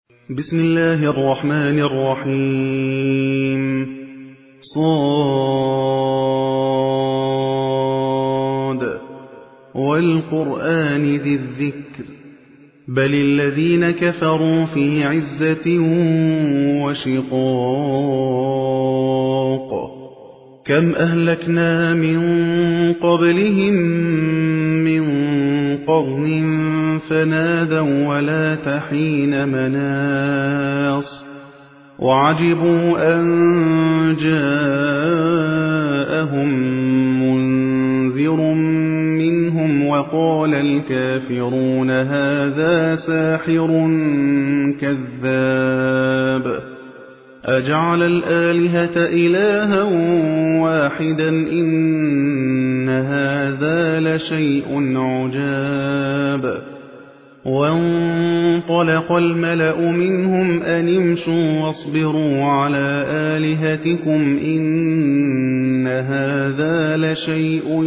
بسم الله الرحمن الرحيم صاد والقرآن ذي الذكر بل الذين كفروا في عزة وشقاق كم أهلكنا من قبلهم من قرن فنادوا ولا تحين مناص وعجبوا أن جاءهم منذر منهم وقال الكافرون هذا ساحر كذاب أجعل الآلهة إلها واحدا إن هذا لشيء عجاب وانطلق الملأ منهم أن امشوا واصبروا على آلهتكم إن هذا لشيء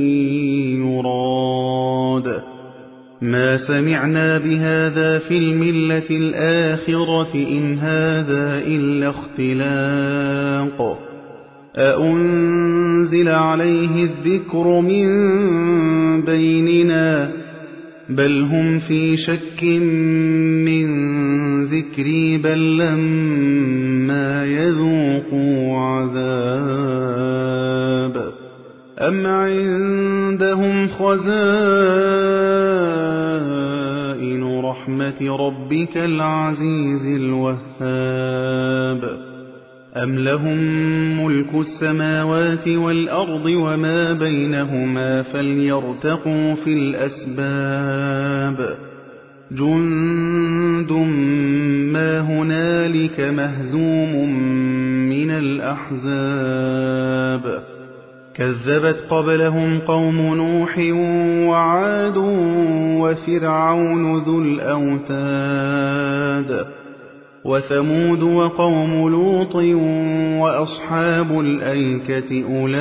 يراد ما سمعنا بهذا في الملة الآخرة إن هذا إلا اختلاق أأنزل عليه الذكر من بيننا بل هم في شك من ذكري بل لما يذوقوا عذاب أم عندهم خزائن رحمة ربك العزيز الوهاب أم لهم ملك السماوات والأرض وما بينهما فليرتقوا في الأسباب جند ما هنالك مهزوم من الأحزاب كذبت قبلهم قوم نوح وعاد وفرعون ذو الأوتاد وثمود وقوم لوط وأصحاب الأيكة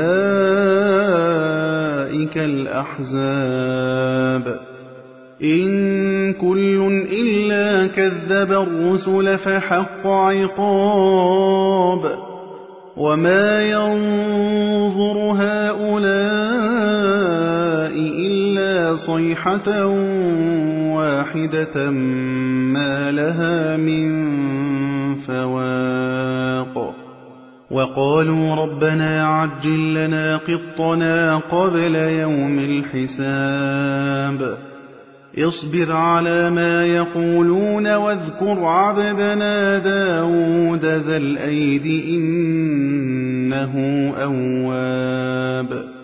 أولئك الأحزاب إن كل إلا كذب الرسل فحق عقاب وما ينظر هؤلاء إلا صيحة واحدة ما لها من فواق وقالوا ربنا عجل لنا قطنا قبل يوم الحساب اصبر على ما يقولون واذكر عبدنا داود ذا الأيد إنه أواب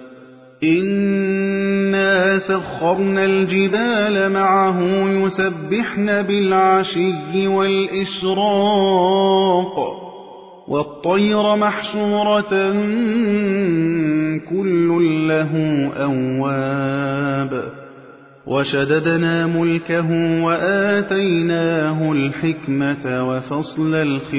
إنا سخرنا الجبال معه يسبحن بالعشي والإشراق والطير محشورة كل له أواب وشددنا ملكه وآتيناه الحكمة وفصل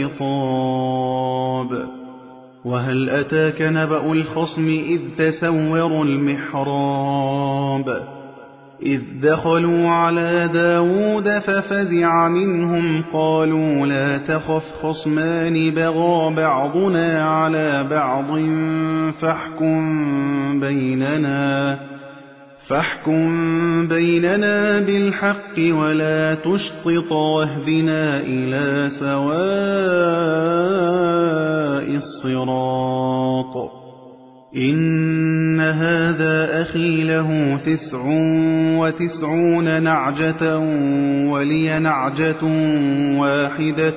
الخطاب وهل أتاك نبأ الخصم إذ تسوروا المحراب إذ دخلوا على داود ففزع منهم قالوا لا تخف خصمان بغى بعضنا على بعض فاحكم بيننا بالحق ولا تشطط واهدنا إلى سواء الصراط إن هذا أخي له 99 نعجة ولي نعجة واحدة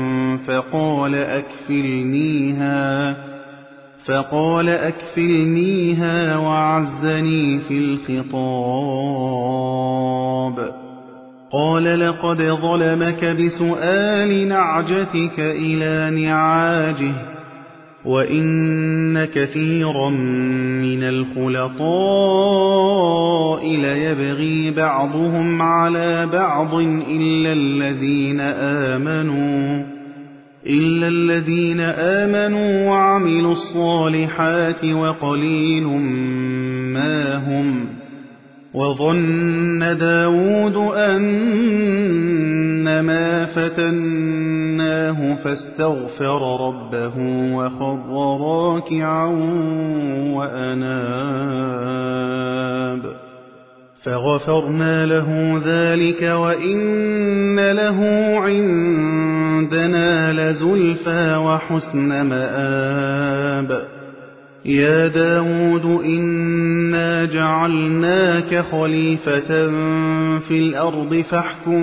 فقال أكفلنيها وعزني في الخطاب قال لقد ظلمك بسؤال نعجتك إلى نعاجه وإن كثيرا من الخلطاء ليبغي بعضهم على بعض إلا الذين آمنوا وعملوا الصالحات وقليل ما هم وظن داود أن كلما فتناه فاستغفر ربه وخر راكعا وأناب فغفرنا له ذلك وإن له عندنا لزلفى وحسن مآب يا داود إنا جعلناك خليفة في الأرض فاحكم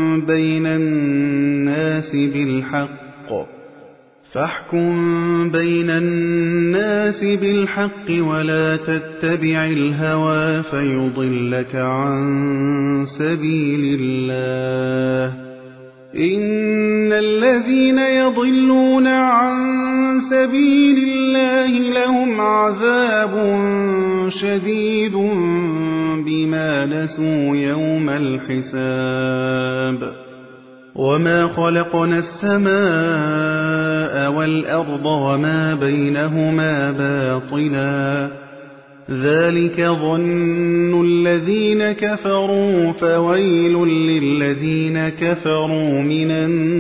بين الناس بالحق ولا تتبع الهوى فيضلك عن سبيل الله إن الذين يضلون عن سبيل الله لهم عذاب شديد بما نسوا يوم الحساب وما خلقنا السماء والأرض وما بينهما باطلا ذلك ظن الذين كفروا فويل للذين كفروا من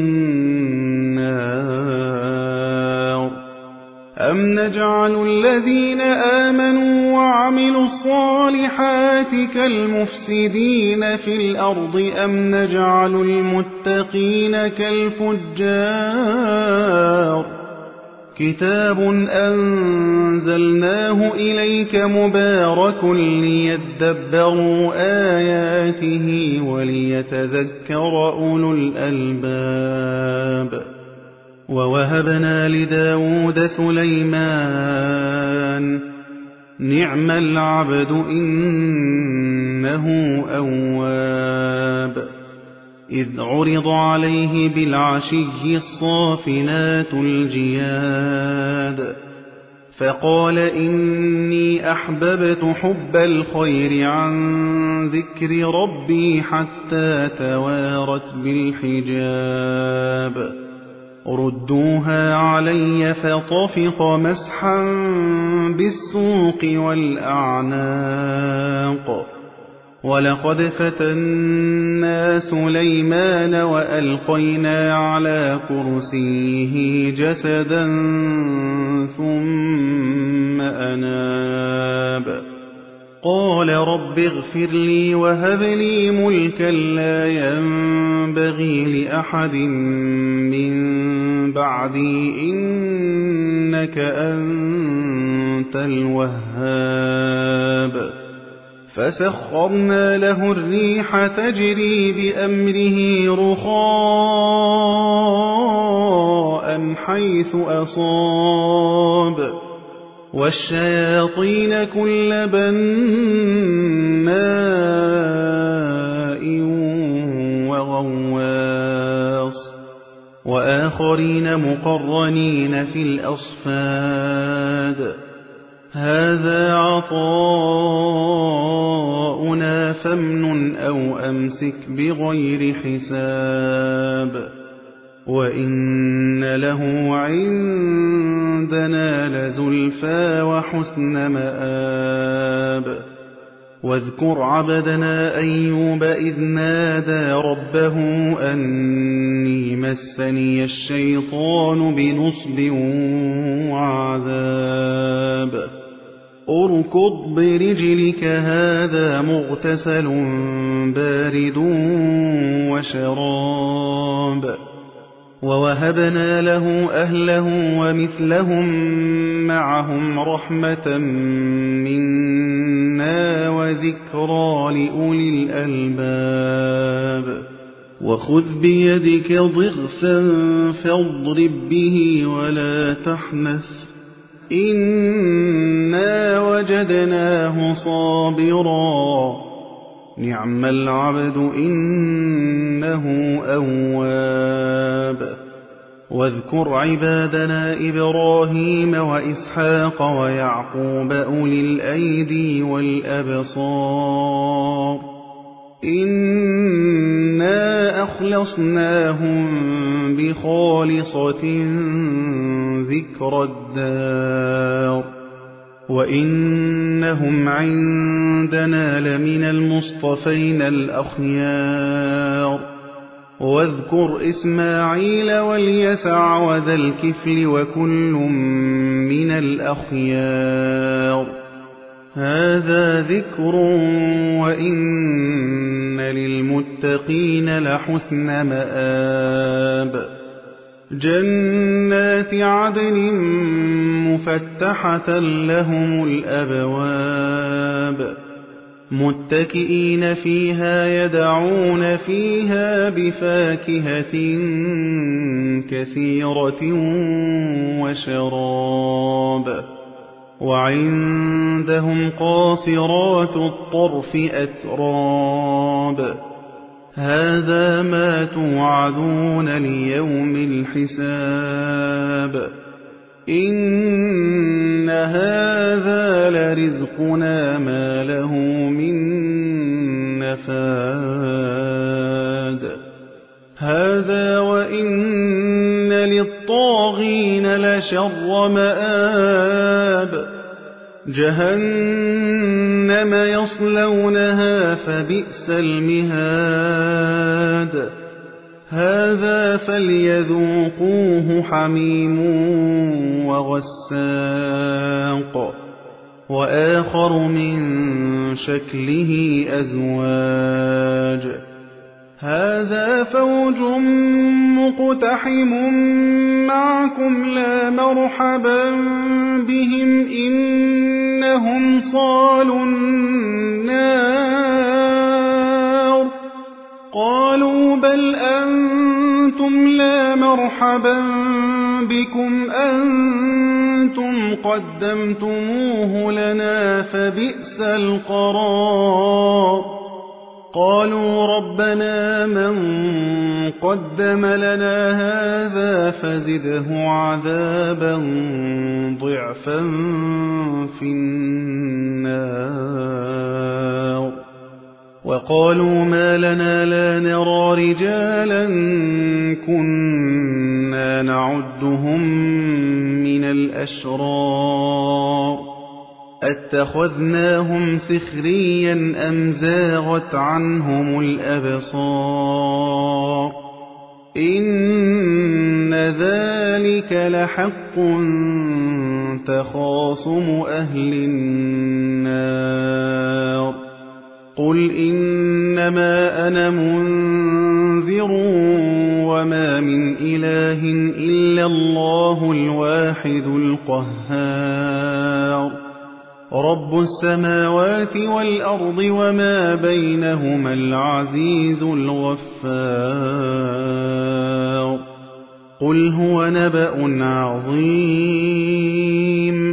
النار أم نجعل الذين آمنوا وعملوا الصالحات كالمفسدين في الأرض أم نجعل المتقين كالفجار كتاب أنزلناه إليك مبارك ليدبروا آياته وليتذكر أولو الألباب ووهبنا لداود سليمان نعم العبد إنه أواب إذ عرض عليه بالعشي الصافنات الجياد فقال إني أحببت حب الخير عن ذكر ربي حتى توارت بالحجاب ردوها علي فطفق مسحا بالسوق والأعناق ولقد فتنا سليمان وألقينا على كرسيه جسدا ثم أناب قال رب اغفر لي وهب لي ملكا لا ينبغي لأحد من بعدي إنك أنت الوهاب فسخرنا له الريح تجري بأمره رخاء حيث أصاب والشياطين كل بناء وغواص وآخرين مقرنين في الأصفاد هذا عطاؤنا فامنن أو أمسك بغير حساب وإن له عندنا لزلفى وحسن مآب واذكر عبدنا أيوب إذ نادى ربه أني مسني الشيطان بنصب وعذاب اركض برجلك هذا مغتسل بارد وشراب ووهبنا له أهله ومثلهم معهم رحمة منا وذكرى لأولي الألباب وخذ بيدك ضغثا فاضرب به ولا تحنث إنا وجدناه صابرا نعم العبد إنه أواب واذكر عبادنا إبراهيم وإسحاق ويعقوب أولي الأيدي والأبصار إنا أخلصناهم بخالصة ذكر الدار وإنهم عندنا لمن المصطفين الأخيار واذكر إسماعيل واليسع وذا الكفل وكل من الأخيار هذا ذكر وإن للمتقين لحسن مآب جنات عدن مفتحة لهم الأبواب متكئين فيها يدعون فيها بفاكهة كثيرة وشراب وعندهم قاصرات الطرف أتراب هذا ما توعدون ليوم الحساب إن هذا لرزقنا ما له من نفاد هذا وإن للطاغين لشر مآب جهنم يصلونها فبئس المهاد هذا فليذوقوه حميم وغساق وآخر من شكله أزواج هذا فوج مقتحم معكم لا مرحبا بهم إنهم صالوا النار قالوا بل أنتم لا مرحبا بكم أنتم قدمتموه لنا فبئس القرار قالوا ربنا من قدم لنا هذا فزده عذابا ضعفا في النار وقالوا ما لنا لا نرى رجالا كنا نعدهم من الأشرار أتخذناهم سخريا أم زاغت عنهم الأبصار إن ذلك لحق تخاصم أهل النار قل إنما أنا منذر وما من إله إلا الله الواحد القهار رب السماوات والأرض وما بينهما العزيز الغفار قل هو نبأ عظيم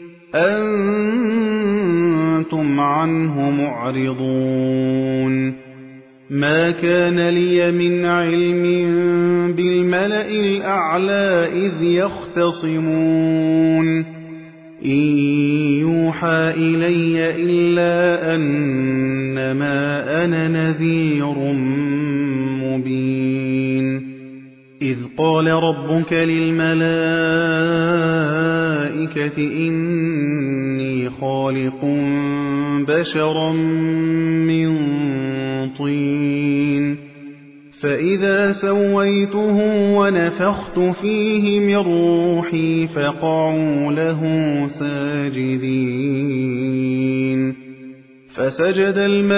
أنتم عنه معرضون ما كان لي من علم بالملأ الأعلى إذ يختصمون إن يوحى إلي إلا أنما أنا نذير مبين إذ قال ربك للملائكة إني خالق بشرا من طين فإذا سويته ونفخت فيه من روحي فقعوا له ساجدين فسجد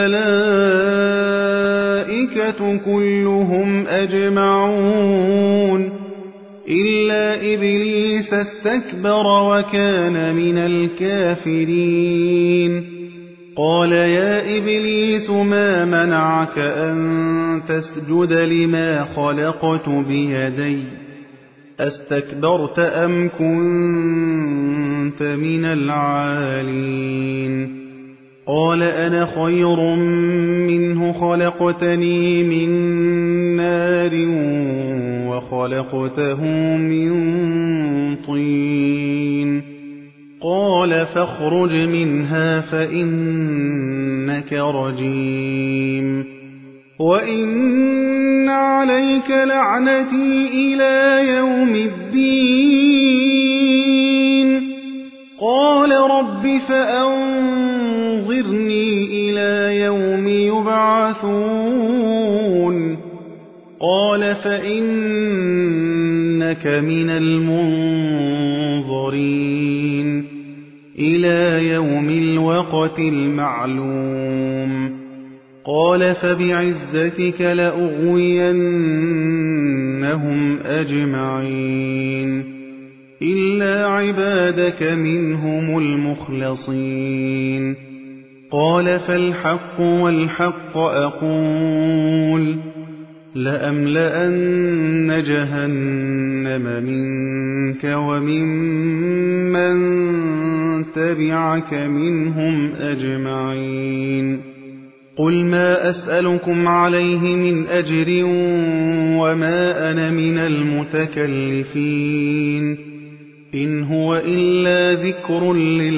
الملائكة كلهم أجمعون إلا إبليس استكبر وكان من الكافرين قال يا إبليس ما منعك أن تسجد لما خلقت بيدي أستكبرت أم كنت من العالين قال أنا خير منه خلقتني من نار وخلقته من طين قال فاخرج منها فإنك رجيم وإن عليك لعنتي إلى يوم الدين قال رب فأنظرني إلى يوم يبعثون قال فإنك من المنظرين إلى يوم الوقت المعلوم قال فبعزتك لأغوينهم أجمعين إلا عبادك منهم المخلصين قال فالحق والحق أقول لأملأن جهنم منك وممن تبعك منهم أجمعين قل ما أسألكم عليه من أجر وما أنا من المتكلفين إن هو إلا ذكر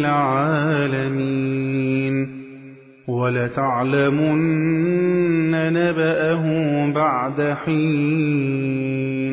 للعالمين ولتعلمن نبأه بعد حين